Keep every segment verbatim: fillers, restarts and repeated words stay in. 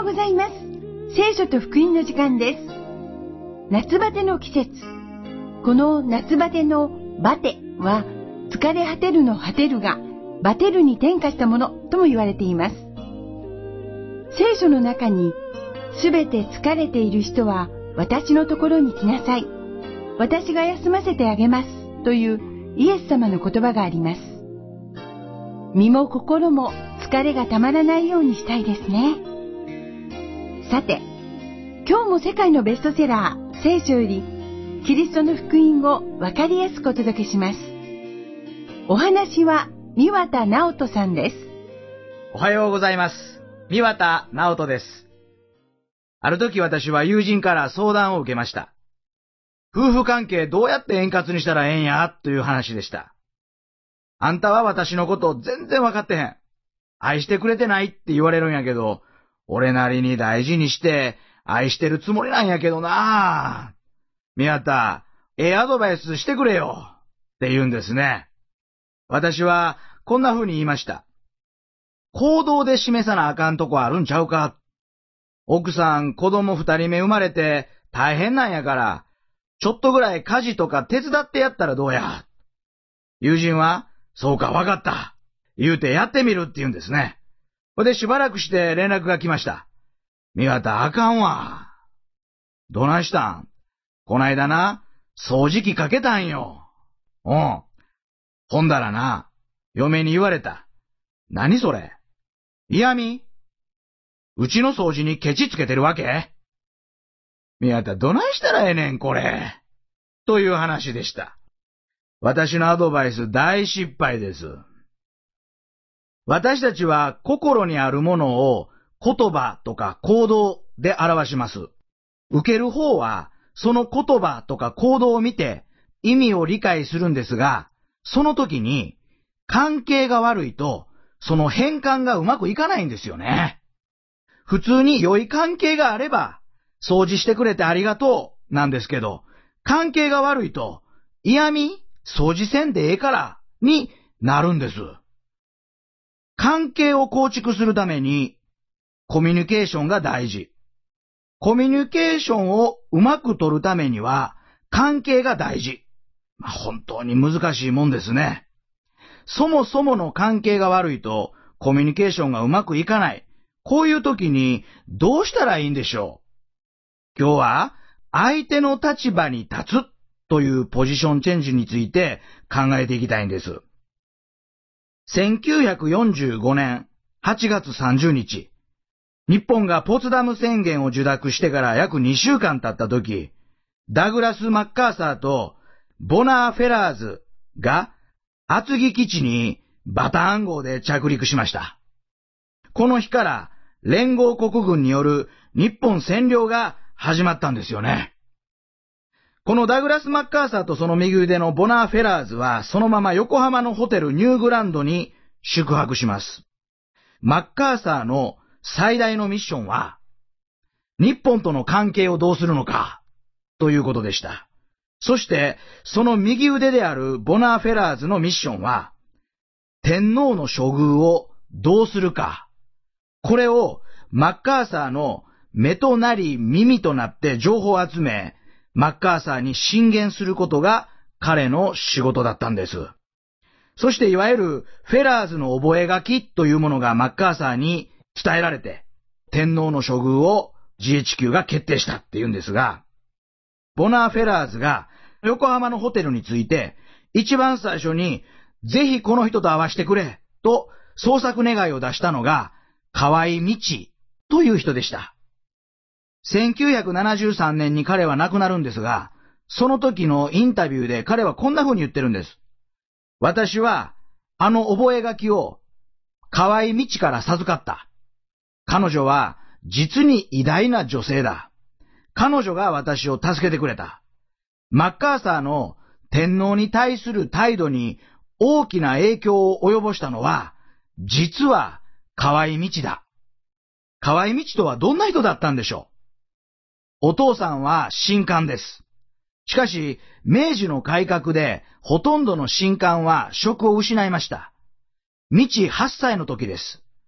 うございます。聖書と福音の時間です。夏バテの季節。この夏バテのバテは、疲れ果てるの果てるが、バテるに転化したものとも言われています。聖書の中に、すべて疲れている人は私のところに来なさい。私が休ませてあげます。というイエス様の言葉があります。身も心も疲れがたまらないようにしたいですね。さて、今日も世界のベストセラー、聖書より、キリストの福音をわかりやすくお届けします。お話は、三綿直人さんです。 おはようございます。三綿直人です。ある時私は友人から相談を受けました。夫婦関係どうやって円滑にしたらええんやという話でした。あんたは私のこと全然わかってへん。愛してくれてないって言われるんやけど、俺なりに大事にして愛してるつもりなんやけどなぁ。宮田、ええアドバイスしてくれよって言うんですね。私はこんな風に言いました。行動で示さなあかんとこあるんちゃうか。奥さん、子供二人目生まれて大変なんやから、ちょっとぐらい家事とか手伝ってやったらどうや。友人は、そうかわかった。言うてやってみるって言うんですね。ほんでしばらくして連絡が来ました。三綿あかんわ。どないしたん？こないだな、掃除機かけたんよ。うん。ほんだらな、嫁に言われた。何それ？嫌味？うちの掃除にケチつけてるわけ？宮田どないしたらええねんこれ。という話でした。私のアドバイス大失敗です。私たちは心にあるものを言葉とか行動で表します。受ける方はその言葉とか行動を見て意味を理解するんですが、その時に関係が悪いとその変換がうまくいかないんですよね。普通に良い関係があれば掃除してくれてありがとうなんですけど、関係が悪いと嫌味掃除せんでええからになるんです。関係を構築するためにコミュニケーションが大事。コミュニケーションをうまく取るためには関係が大事。まあ、本当に難しいもんですね。そもそもの関係が悪いとコミュニケーションがうまくいかない。こういう時にどうしたらいいんでしょう。今日は相手の立場に立つというポジションチェンジについて考えていきたいんです。せんきゅうひゃくよんじゅうごねんはちがつさんじゅうにち、日本がポツダム宣言を受諾してから約にしゅうかん経った時、ダグラス・マッカーサーとボナー・フェラーズが厚木基地にバターン号で着陸しました。この日から連合国軍による日本占領が始まったんですよね。このダグラス・マッカーサーとその右腕のボナー・フェラーズはそのまま横浜のホテルニューグランドに宿泊します。マッカーサーの最大のミッションは日本との関係をどうするのかということでした。そしてその右腕であるボナー・フェラーズのミッションは天皇の処遇をどうするか。これをマッカーサーの目となり耳となって情報を集め、マッカーサーに進言することが彼の仕事だったんです。そしていわゆるフェラーズの覚書というものがマッカーサーに伝えられて、天皇の処遇を ジーエイチキュー が決定したっていうんですが、ボナー・フェラーズが横浜のホテルについて、一番最初にぜひこの人と会わせてくれと捜索願いを出したのが河合道という人でした。せんきゅうひゃくななじゅうさんねんに彼は亡くなるんですが、その時のインタビューで彼はこんな風に言ってるんです。私はあの覚書を河合道から授かった。彼女は実に偉大な女性だ。彼女が私を助けてくれた。マッカーサーの天皇に対する態度に大きな影響を及ぼしたのは、実は河合道だ。河合道とはどんな人だったんでしょう。お父さんは神官です。しかし、明治の改革でほとんどの神官は職を失いました。道はっさいの時です。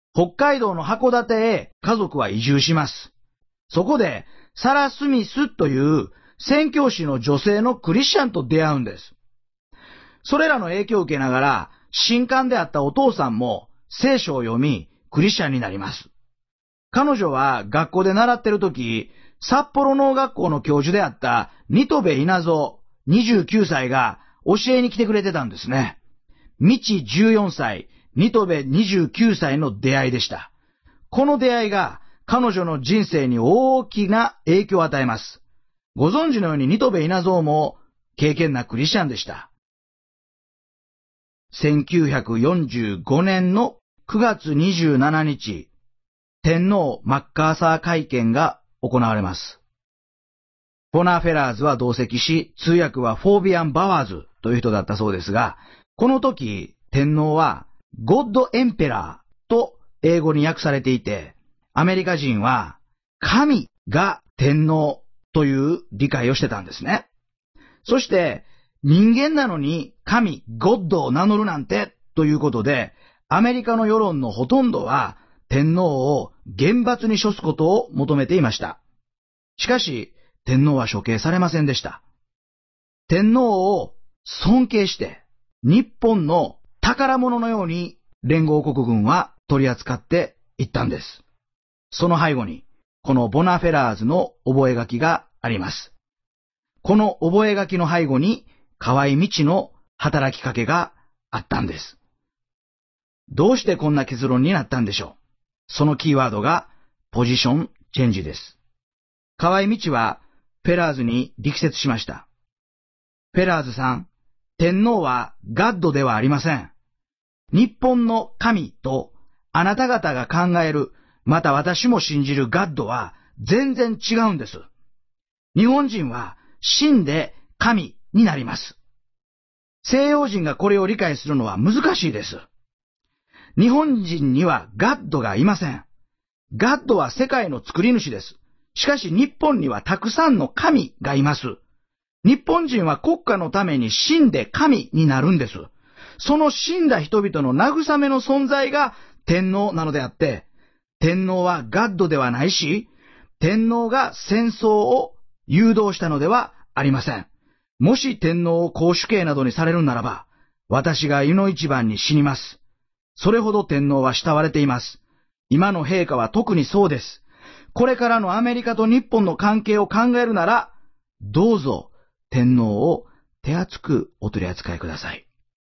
北海道の函館へ家族は移住します。そこで、サラ・スミスという宣教師の女性のクリスチャンと出会うんです。それらの影響を受けながら、神官であったお父さんも聖書を読み、クリスチャンになります。彼女は学校で習ってるとき、札幌農学校の教授であった新渡戸稲造にじゅうきゅうさいが教えに来てくれてたんですね。道じゅうよんさい、新渡戸にじゅうきゅうさいの出会いでした。この出会いが彼女の人生に大きな影響を与えます。ご存知のように新渡戸稲造も敬虔なクリスチャンでした。せんきゅうひゃくよんじゅうごねんのくがつにじゅうしちにち、天皇マッカーサー会見が行われます。ボナフェラーズは同席し、通訳はフォービアン・バワーズという人だったそうですが、この時、天皇はゴッド・エンペラーと英語に訳されていて、アメリカ人は神が天皇という理解をしてたんですね。そして、人間なのに神、ゴッドを名乗るなんてということで、アメリカの世論のほとんどは天皇を厳罰に処すことを求めていました。しかし、天皇は処刑されませんでした。天皇を尊敬して、日本の宝物のように連合国軍は取り扱っていったんです。その背後に、このボナフェラーズの覚書があります。この覚書の背後に、河合道の働きかけがあったんです。どうしてこんな結論になったんでしょう。そのキーワードがポジションチェンジです。河合道はフェラーズに力説しました。フェラーズさん、天皇はガッドではありません。日本の神とあなた方が考える、また私も信じるガッドは全然違うんです。日本人は真で神になります。西洋人がこれを理解するのは難しいです。日本人にはガッドがいません。ガッドは世界の作り主です。しかし日本にはたくさんの神がいます。日本人は国家のために死んで神になるんです。その死んだ人々の慰めの存在が天皇なのであって、天皇はガッドではないし、天皇が戦争を誘導したのではありません。もし天皇を公主刑などにされるならば、私が湯の一番に死にます。それほど天皇は慕われています。今の陛下は特にそうです。これからのアメリカと日本の関係を考えるなら、どうぞ天皇を手厚くお取り扱いください。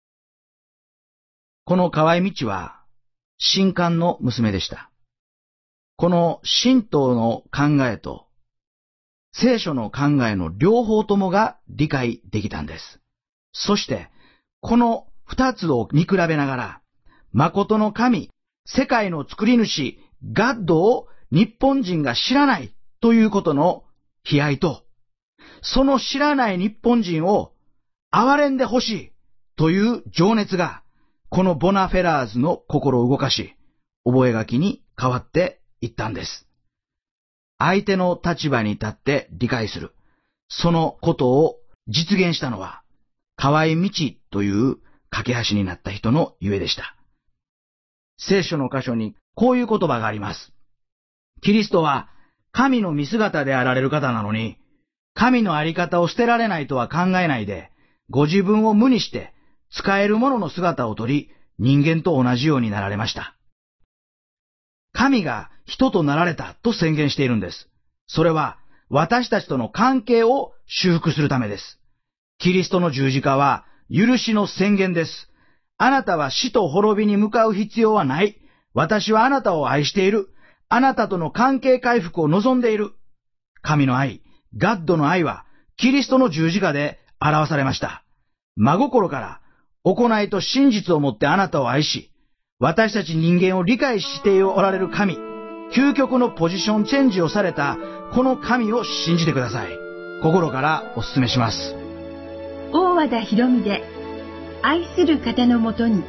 この河合道は、神官の娘でした。この神道の考えと、聖書の考えの両方ともが理解できたんです。そして、この二つを見比べながら、誠の神、世界の作り主、ガッドを日本人が知らないということの悲哀と、その知らない日本人を憐れんでほしいという情熱が、このボナフェラーズの心を動かし、覚書に変わっていったんです。相手の立場に立って理解する。そのことを実現したのは、河合道という架け橋になった人のゆえでした。聖書の箇所にこういう言葉があります。キリストは神の見姿であられる方なのに、神のあり方を捨てられないとは考えないで、ご自分を無にして使えるものの姿をとり、人間と同じようになられました。神が人となられたと宣言しているんです。それは私たちとの関係を修復するためです。キリストの十字架は許しの宣言です。あなたは死と滅びに向かう必要はない。私はあなたを愛している。あなたとの関係回復を望んでいる。神の愛、ガッドの愛はキリストの十字架で表されました。真心から行いと真実をもってあなたを愛し、私たち人間を理解しておられる神、究極のポジションチェンジをされたこの神を信じてください。心からお勧めします。 大和田博美で愛する方のもとに。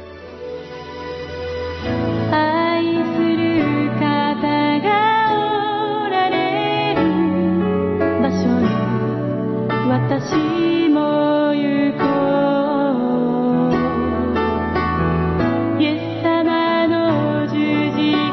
愛する方がおられる場所に私も行こう。イエス様の十字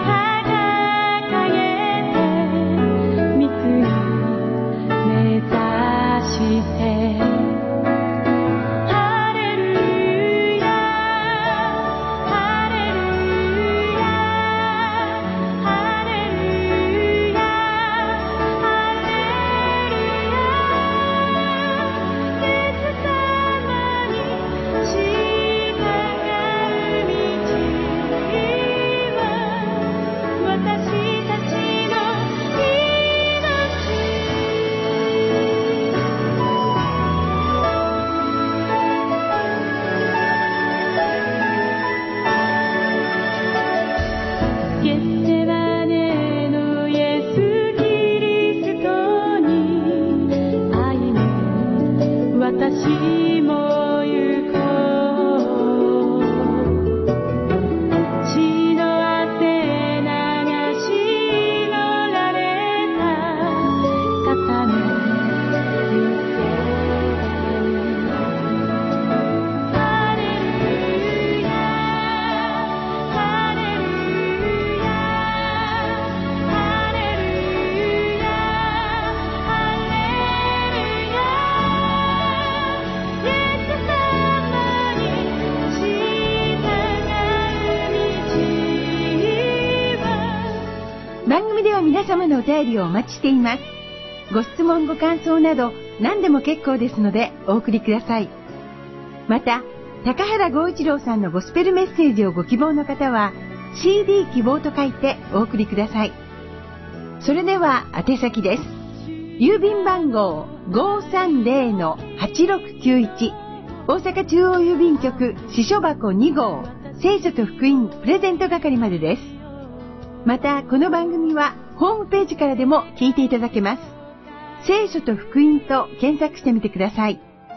皆様のお便りをお待ちしています。ご質問ご感想など何でも結構ですのでお送りください。また、高原剛一郎さんのゴスペルメッセージをご希望の方は シーディー 希望と書いてお送りください。それでは宛先です。郵便番号 ごーさんぜろのはちろくきゅういち 大阪中央郵便局支所箱に号聖書と福音プレゼント係までです。またこの番組はホームページからでも聞いていただけます。聖書と福音と検索してみてください。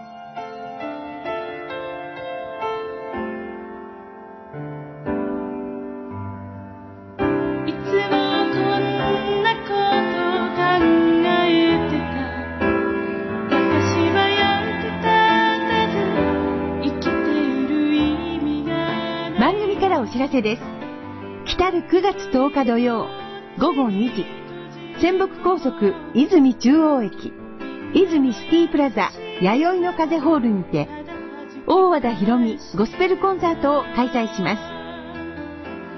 いつもこんなこと考えてた。私は役立たず生きている意味が。 番組からお知らせです。来るくがつとおか土曜ごごにじ、仙北高速泉中央駅泉シティプラザ弥生の風ホールにて大和田博美ゴスペルコンサートを開催します。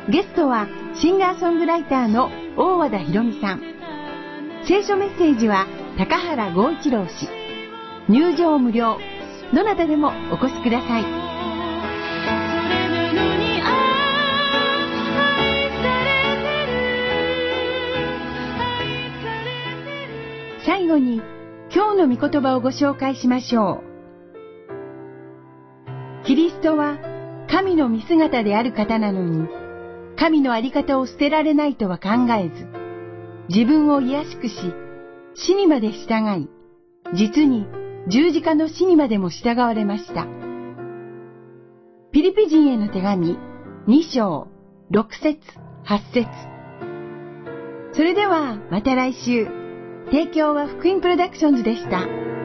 ゲストはシンガーソングライターの大和田博美さん。聖書メッセージは高原剛一郎氏。入場無料。どなたでもお越しください。最後に今日の御言葉をご紹介しましょう。キリストは神の見姿である方なのに、神のあり方を捨てられないとは考えず、自分を卑しくし、死にまで従い、実に十字架の死にまでも従われました。ピリピ人への手紙に章ろく節はち節。それではまた来週。提供は福音プロダクションズでした。